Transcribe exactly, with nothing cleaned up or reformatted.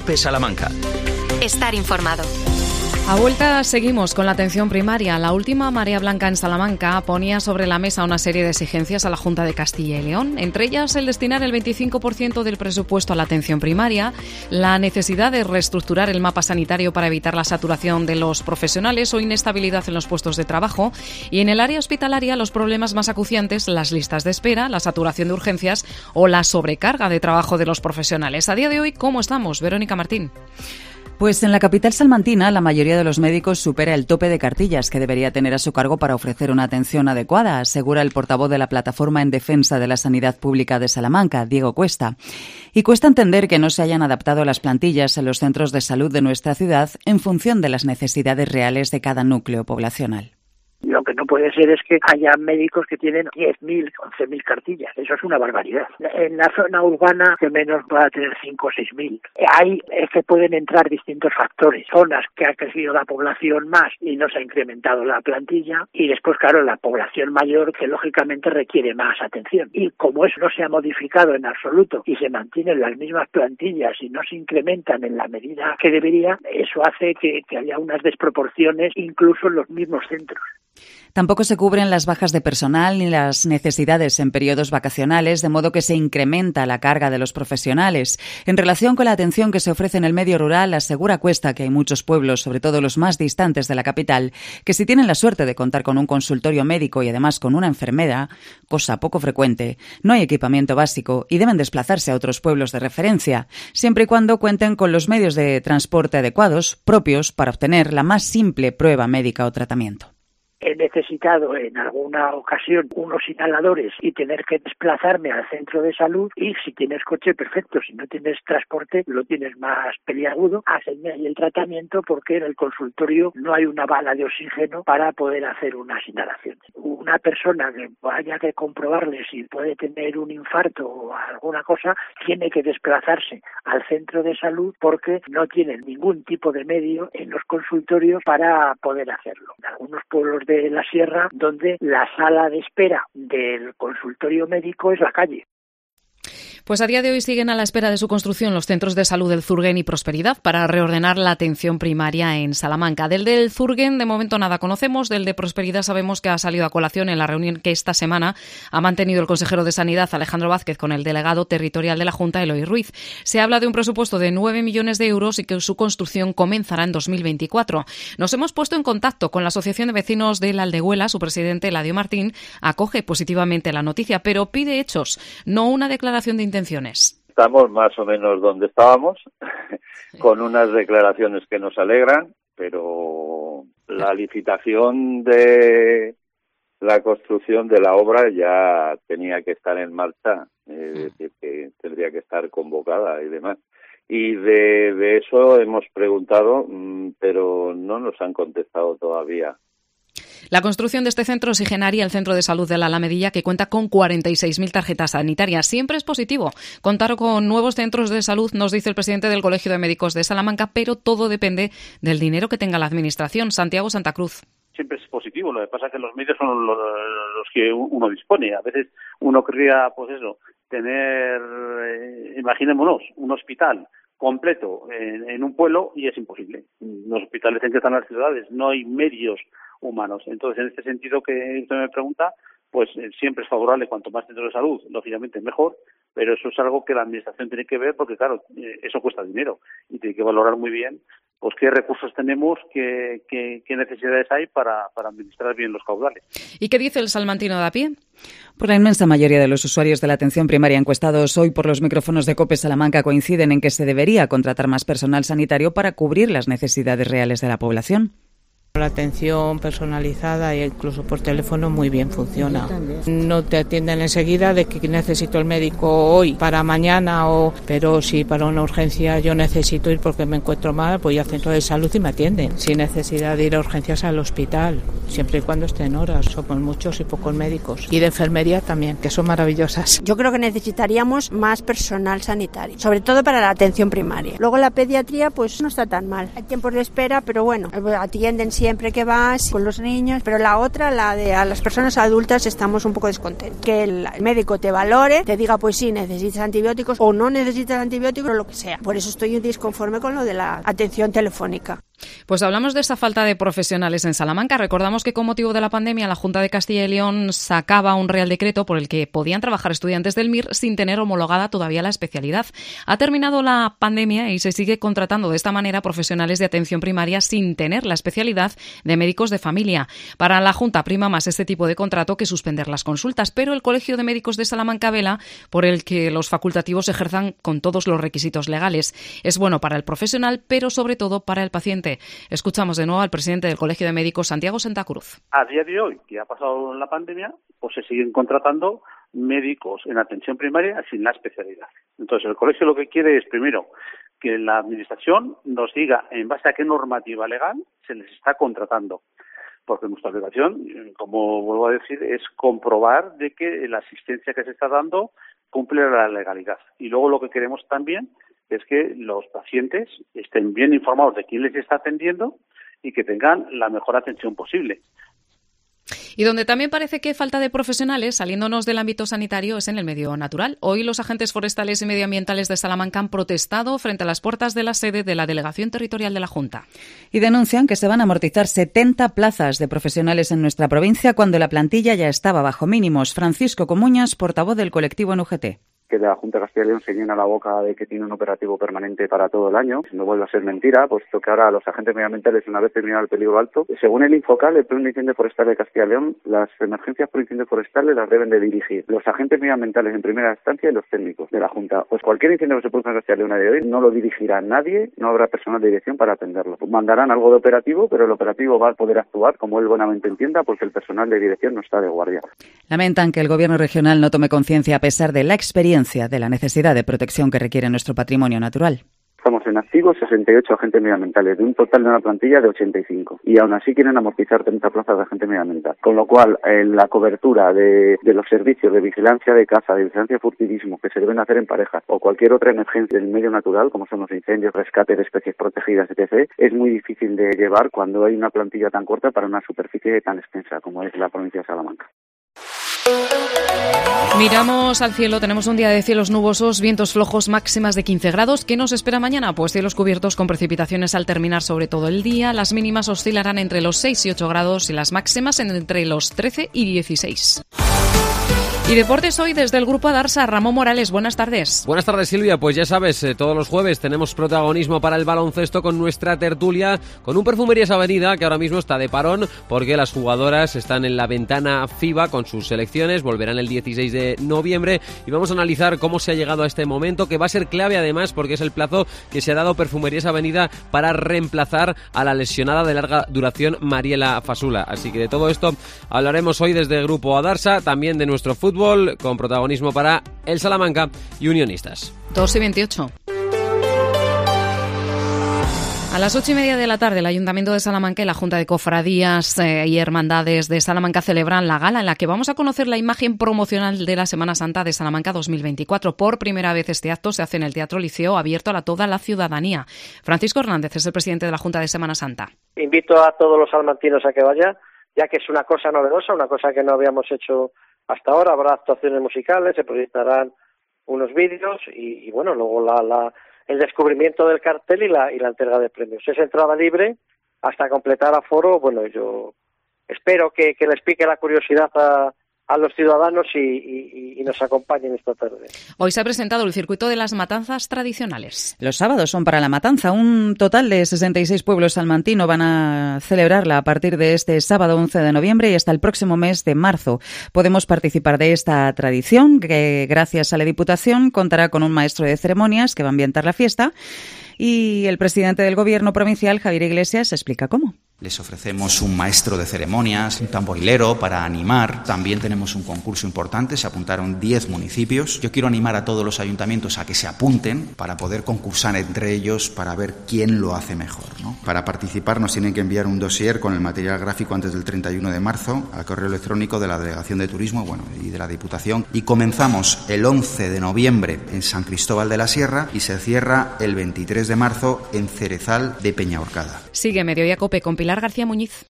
COPE Salamanca. Estar informado. A vuelta seguimos con la atención primaria. La última marea blanca en Salamanca ponía sobre la mesa una serie de exigencias a la Junta de Castilla y León, entre ellas el destinar el veinticinco por ciento del presupuesto a la atención primaria, la necesidad de reestructurar el mapa sanitario para evitar la saturación de los profesionales o inestabilidad en los puestos de trabajo, y en el área hospitalaria los problemas más acuciantes, las listas de espera, la saturación de urgencias o la sobrecarga de trabajo de los profesionales. A día de hoy, ¿cómo estamos? Verónica Martín. Pues en la capital salmantina la mayoría de los médicos supera el tope de cartillas que debería tener a su cargo para ofrecer una atención adecuada, asegura el portavoz de la Plataforma en Defensa de la Sanidad Pública de Salamanca, Diego Cuesta. Y cuesta entender que no se hayan adaptado las plantillas en los centros de salud de nuestra ciudad en función de las necesidades reales de cada núcleo poblacional. Lo que no puede ser es que haya médicos que tienen diez mil, once mil cartillas. Eso es una barbaridad. En la zona urbana, que menos va a tener cinco o seis mil. Ahí es que pueden entrar distintos factores. Zonas que ha crecido la población más y no se ha incrementado la plantilla. Y después, claro, la población mayor que lógicamente requiere más atención. Y como eso no se ha modificado en absoluto y se mantienen las mismas plantillas y no se incrementan en la medida que debería, eso hace que, que haya unas desproporciones incluso en los mismos centros. Tampoco se cubren las bajas de personal ni las necesidades en periodos vacacionales, de modo que se incrementa la carga de los profesionales. En relación con la atención que se ofrece en el medio rural, asegura Cuesta que hay muchos pueblos, sobre todo los más distantes de la capital, que si tienen la suerte de contar con un consultorio médico y además con una enfermera, cosa poco frecuente, no hay equipamiento básico y deben desplazarse a otros pueblos de referencia, siempre y cuando cuenten con los medios de transporte adecuados, propios, para obtener la más simple prueba médica o tratamiento. He necesitado en alguna ocasión unos inhaladores y tener que desplazarme al centro de salud, y si tienes coche, perfecto. Si no tienes transporte, lo tienes más peliagudo. Hacenme ahí el tratamiento porque en el consultorio no hay una bala de oxígeno para poder hacer unas inhalaciones. Una persona que haya que comprobarle si puede tener un infarto o alguna cosa, tiene que desplazarse al centro de salud porque no tienen ningún tipo de medio en los consultorios para poder hacerlo. En algunos pueblos de de la sierra, donde la sala de espera del consultorio médico es la calle. Pues a día de hoy siguen a la espera de su construcción los centros de salud del Zurgen y Prosperidad para reordenar la atención primaria en Salamanca. Del del Zurgen de momento nada conocemos, del de Prosperidad sabemos que ha salido a colación en la reunión que esta semana ha mantenido el consejero de Sanidad Alejandro Vázquez con el delegado territorial de la Junta Eloy Ruiz. Se habla de un presupuesto de nueve millones de euros y que su construcción comenzará en dos mil veinticuatro. Nos hemos puesto en contacto con la Asociación de Vecinos de la Aldehuela. Su presidente, Eladio Martín, acoge positivamente la noticia, pero pide hechos, no una declaración de intenciones. Estamos más o menos donde estábamos, con unas declaraciones que nos alegran, pero la licitación de la construcción de la obra ya tenía que estar en marcha, es decir, que tendría que estar convocada y demás. Y de, de eso hemos preguntado, pero no nos han contestado todavía. La construcción de este centro oxigenaría el Centro de Salud de la Alamedilla, que cuenta con cuarenta y seis mil tarjetas sanitarias. Siempre es positivo contar con nuevos centros de salud, nos dice el presidente del Colegio de Médicos de Salamanca, pero todo depende del dinero que tenga la Administración. Santiago Santa Cruz. Siempre es positivo, lo que pasa es que los medios son los, los que uno dispone. A veces uno querría, pues eso, tener, eh, imaginémonos, un hospital completo en, en un pueblo y es imposible. Los hospitales tienen que estar en las ciudades, no hay medios humanos. Entonces, en este sentido que usted me pregunta, pues eh, siempre es favorable, cuanto más centros de salud, lógicamente mejor, pero eso es algo que la Administración tiene que ver porque, claro, eh, eso cuesta dinero y tiene que valorar muy bien pues qué recursos tenemos, qué, qué, qué necesidades hay para, para administrar bien los caudales. ¿Y qué dice el salmantino de a pie? Pues la inmensa mayoría de los usuarios de la atención primaria encuestados hoy por los micrófonos de COPE Salamanca coinciden en que se debería contratar más personal sanitario para cubrir las necesidades reales de la población. La atención personalizada e incluso por teléfono muy bien funciona. No te atienden enseguida de que necesito el médico hoy para mañana, o pero si para una urgencia yo necesito ir porque me encuentro mal, voy al centro de salud y me atienden. Sin necesidad de ir a urgencias al hospital, siempre y cuando estén horas. Somos muchos y pocos médicos. Y de enfermería también, que son maravillosas. Yo creo que necesitaríamos más personal sanitario, sobre todo para la atención primaria. Luego la pediatría pues no está tan mal. Hay tiempos de espera, pero bueno, atienden siempre siempre que vas con los niños, pero la otra, la de a las personas adultas, estamos un poco descontentos. Que el médico te valore, te diga pues sí, necesitas antibióticos o no necesitas antibióticos o lo que sea. Por eso estoy disconforme con lo de la atención telefónica. Pues hablamos de esta falta de profesionales en Salamanca. Recordamos que con motivo de la pandemia la Junta de Castilla y León sacaba un real decreto por el que podían trabajar estudiantes del M I R sin tener homologada todavía la especialidad. Ha terminado la pandemia y se sigue contratando de esta manera profesionales de atención primaria sin tener la especialidad de médicos de familia. Para la Junta prima más este tipo de contrato que suspender las consultas, pero el Colegio de Médicos de Salamanca vela por el que los facultativos ejerzan con todos los requisitos legales. Es bueno para el profesional, pero sobre todo para el paciente. Escuchamos de nuevo al presidente del Colegio de Médicos, Santiago Santa Cruz. A día de hoy, que ha pasado la pandemia, pues se siguen contratando médicos en atención primaria sin la especialidad. Entonces, el colegio lo que quiere es, primero, que la administración nos diga en base a qué normativa legal se les está contratando. Porque nuestra obligación, como vuelvo a decir, es comprobar de que la asistencia que se está dando cumple la legalidad. Y luego lo que queremos también es que los pacientes estén bien informados de quién les está atendiendo y que tengan la mejor atención posible. Y donde también parece que falta de profesionales, saliéndonos del ámbito sanitario, es en el medio natural. Hoy los agentes forestales y medioambientales de Salamanca han protestado frente a las puertas de la sede de la Delegación Territorial de la Junta. Y denuncian que se van a amortizar setenta plazas de profesionales en nuestra provincia cuando la plantilla ya estaba bajo mínimos. Francisco Comuñas, portavoz del colectivo en U G T. Que la Junta de Castilla y León se llena la boca de que tiene un operativo permanente para todo el año. No vuelve a ser mentira, puesto que ahora los agentes medioambientales, una vez terminado el peligro alto, según el Infocal, el Plan de Incendio Forestal de Castilla y León, las emergencias por incendios forestales las deben de dirigir los agentes medioambientales en primera instancia y los técnicos de la Junta. Pues cualquier incendio que se produzca en Castilla y León a día de hoy no lo dirigirá nadie, no habrá personal de dirección para atenderlo. Mandarán algo de operativo, pero el operativo va a poder actuar como él buenamente entienda, porque el personal de dirección no está de guardia. Lamentan que el Gobierno regional no tome conciencia a pesar de la experiencia de la necesidad de protección que requiere nuestro patrimonio natural. Estamos en activo sesenta y ocho agentes medioambientales, de un total de una plantilla de ochenta y cinco. Y aún así quieren amortizar treinta plazas de agente medioambiental. Con lo cual, en la cobertura de, de los servicios de vigilancia de caza, de vigilancia de furtivismo, que se deben hacer en pareja, o cualquier otra emergencia del medio natural, como son los incendios, rescate de especies protegidas, etcétera, es muy difícil de llevar cuando hay una plantilla tan corta para una superficie tan extensa como es la provincia de Salamanca. Miramos al cielo, tenemos un día de cielos nubosos, vientos flojos, máximas de quince grados. ¿Qué nos espera mañana? Pues cielos cubiertos con precipitaciones al terminar sobre todo el día. Las mínimas oscilarán entre los seis y ocho grados y las máximas entre los trece y dieciséis. Y deportes hoy desde el Grupo Adarsa. Ramón Morales, buenas tardes. Buenas tardes, Silvia. Pues ya sabes, eh, todos los jueves tenemos protagonismo para el baloncesto con nuestra tertulia, con un Perfumerías Avenida que ahora mismo está de parón porque las jugadoras están en la ventana FIBA con sus selecciones, volverán el dieciséis de noviembre y vamos a analizar cómo se ha llegado a este momento, que va a ser clave además porque es el plazo que se ha dado Perfumerías Avenida para reemplazar a la lesionada de larga duración Mariela Fasula. Así que de todo esto hablaremos hoy desde el Grupo Adarsa, también de nuestro fútbol, con protagonismo para el Salamanca y Unionistas. dos y veintiocho. A las ocho y media de la tarde, el Ayuntamiento de Salamanca y la Junta de Cofradías eh, y Hermandades de Salamanca celebran la gala en la que vamos a conocer la imagen promocional de la Semana Santa de Salamanca dos mil veinticuatro. Por primera vez este acto se hace en el Teatro Liceo, abierto a toda la ciudadanía. Francisco Hernández es el presidente de la Junta de Semana Santa. Invito a todos los salmantinos a que vayan, ya que es una cosa novedosa, una cosa que no habíamos hecho hasta ahora. Habrá actuaciones musicales, se proyectarán unos vídeos y, y bueno, luego la, la, el descubrimiento del cartel y la, y la entrega de premios. Es entrada libre hasta completar aforo. Bueno, yo espero que, que les pique la curiosidad a, a los ciudadanos y, y, y nos acompañen esta tarde. Hoy se ha presentado el circuito de las matanzas tradicionales. Los sábados son para la matanza. Un total de sesenta y seis pueblos salmantinos van a celebrarla a partir de este sábado once de noviembre y hasta el próximo mes de marzo. Podemos participar de esta tradición que, gracias a la Diputación, contará con un maestro de ceremonias que va a ambientar la fiesta. Y el presidente del Gobierno provincial, Javier Iglesias, explica cómo. Les ofrecemos un maestro de ceremonias, un tamborilero para animar. También tenemos un concurso importante, se apuntaron diez municipios. Yo quiero animar a todos los ayuntamientos a que se apunten para poder concursar entre ellos para ver quién lo hace mejor, ¿no? Para participar nos tienen que enviar un dossier con el material gráfico antes del treinta y uno de marzo al correo electrónico de la Delegación de Turismo, bueno, y de la Diputación. Y comenzamos el once de noviembre en San Cristóbal de la Sierra y se cierra el veintitrés de marzo en Cerezal de Peñahorcada. Sigue Mediodía Cope con Pilar García Muñiz.